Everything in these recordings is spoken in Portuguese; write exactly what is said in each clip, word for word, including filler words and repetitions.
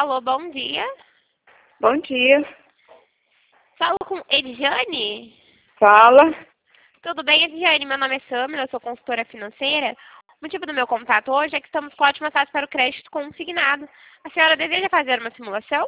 Alô, bom dia. Bom dia. Falo com Edjane? Fala. Tudo bem, Edjane? Meu nome é Samila, eu sou consultora financeira. O motivo do meu contato hoje é que estamos com ótimas taxas para o crédito consignado. A senhora deseja fazer uma simulação?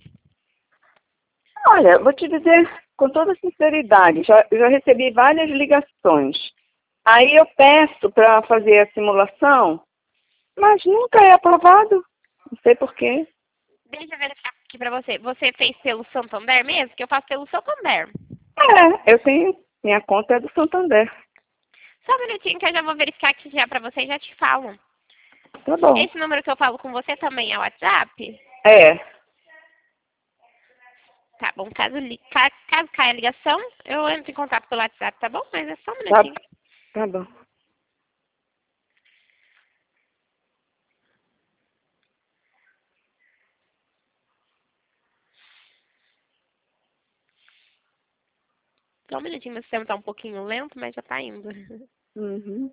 Olha, vou te dizer com toda sinceridade, já, já recebi várias ligações. Aí eu peço para fazer a simulação, mas nunca é aprovado. Não sei por quê. Deixa eu verificar aqui para você. Você fez pelo Santander mesmo? Que eu faço pelo Santander. É, eu tenho, minha conta é do Santander. Só um minutinho que eu já vou verificar aqui já para você e já te falo. Tá bom. Esse número que eu falo com você também é o WhatsApp? É, Tá bom, caso, li- ca- caso caia a ligação, eu entro em contato pelo WhatsApp, tá bom? Mas é só um tá, minutinho. tá bom. Só um minutinho, meu sistema tá um pouquinho lento, mas já tá indo. Uhum.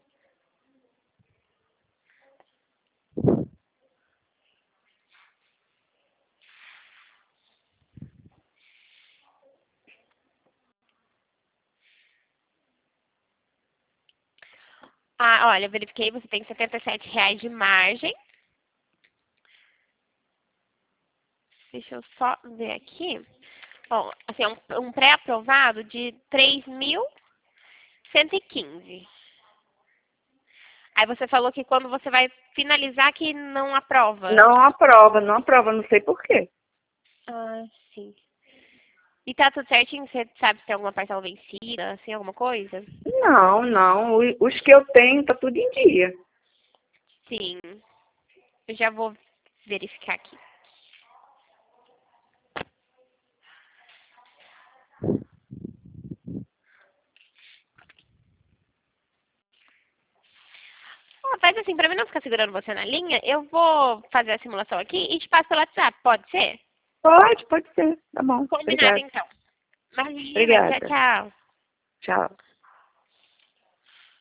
Ah, olha, eu verifiquei, você tem setenta e sete reais de margem. Deixa eu só ver aqui. Bom, assim, é um, um pré-aprovado de três mil cento e quinze. Aí você falou que quando você vai finalizar que não aprova. Não aprova, não aprova, não sei por quê. Ah, sim. E tá tudo certinho? Você sabe se tem alguma parcela vencida, assim, alguma coisa? Não, não, o- os que eu tenho tá tudo em dia. Sim. Eu já vou verificar aqui. Ah, faz assim, pra mim não ficar segurando você na linha, eu vou fazer a simulação aqui e te passo pelo WhatsApp, pode ser? Pode, pode ser. Tá bom. Combinado, Obrigada. então. Imagina, tchau, Obrigada. tchau. Tchau.